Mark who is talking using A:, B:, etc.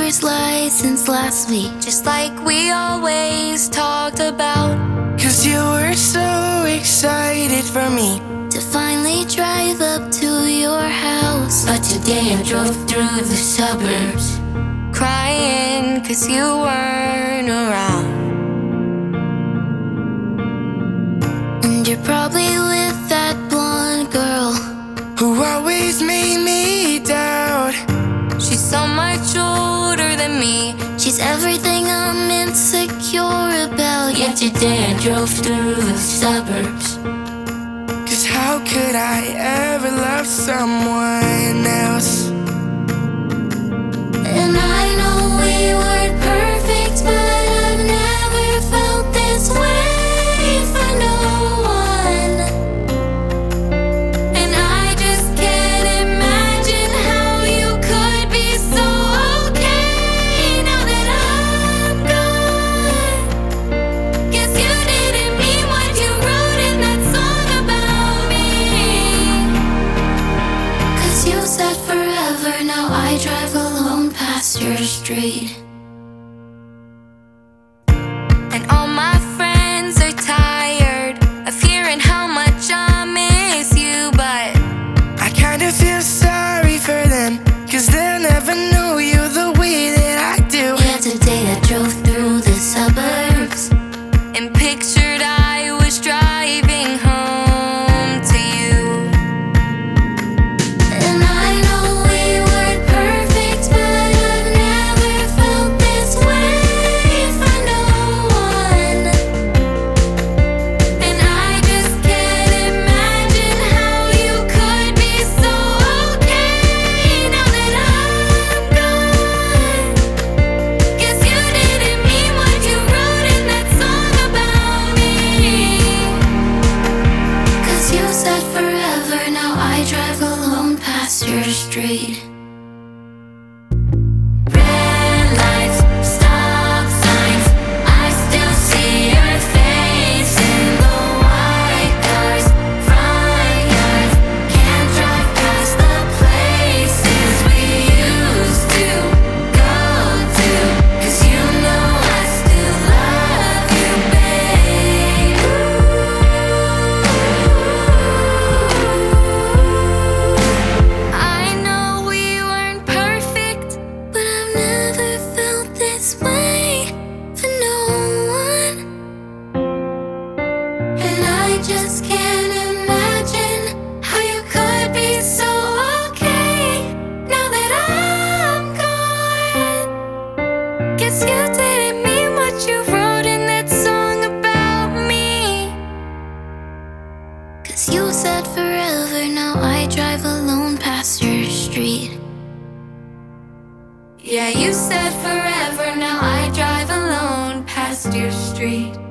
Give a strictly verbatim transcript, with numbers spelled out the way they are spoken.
A: driver's license last week, just like we always talked about.
B: Cause you were so excited for me
A: to finally drive up to your house. But today I drove through the suburbs, crying cause you weren't around. And you're probably with that blonde girl
B: who always made me doubt.
A: She's so much older than me, she's everything I'm insecure about. Yet today I drove through the suburbs.
B: Cause how could I ever love someone else?
A: And I know we weren't perfect, but I've never felt this way for no one. And I just can't imagine how you could be so okay now that I'm gone. Guess you didn't mean what you wrote in that song about me. Cause you said forever, now I drive alone past your street. And all my friends are tired of hearing how much I miss you, but
B: I kinda feel sorry for them, cause they'll never know you the way that I do.
A: yeah, today I drove through the suburbs and pictured I was driving home to you. And I know we weren't perfect, but I've never felt this way for no one. And I just can't imagine how you could be so okay now that I'm gone. Guess you didn't mean what you wrote in that song about me. Cause you said forever, now I drive alone past your street. Red lights, stop signs, I still see your face in the white cars, front yards. Can't drive past the places we used to go to, cause you know I still love you, babe. I know we weren't perfect, but I've never felt this way for no one. And I just can't imagine how you could be so okay now that I'm gone. Guess you didn't mean what you wrote in that song about me. Cause you said forever, now I drive alone past your street. Yeah, you said forever, now I drive alone past your street.